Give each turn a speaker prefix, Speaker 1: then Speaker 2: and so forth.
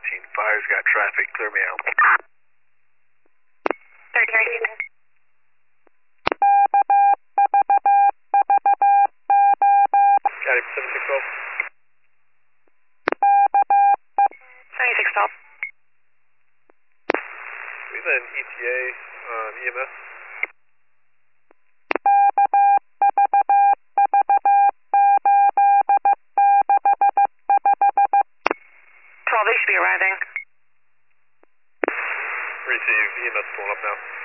Speaker 1: Fire's got traffic. Clear me out.
Speaker 2: 30.
Speaker 1: Got him, 7612.
Speaker 2: 7612.
Speaker 1: We have an ETA on EMS.
Speaker 2: 12, they should be arriving.
Speaker 1: Receive, EMS pulling up now.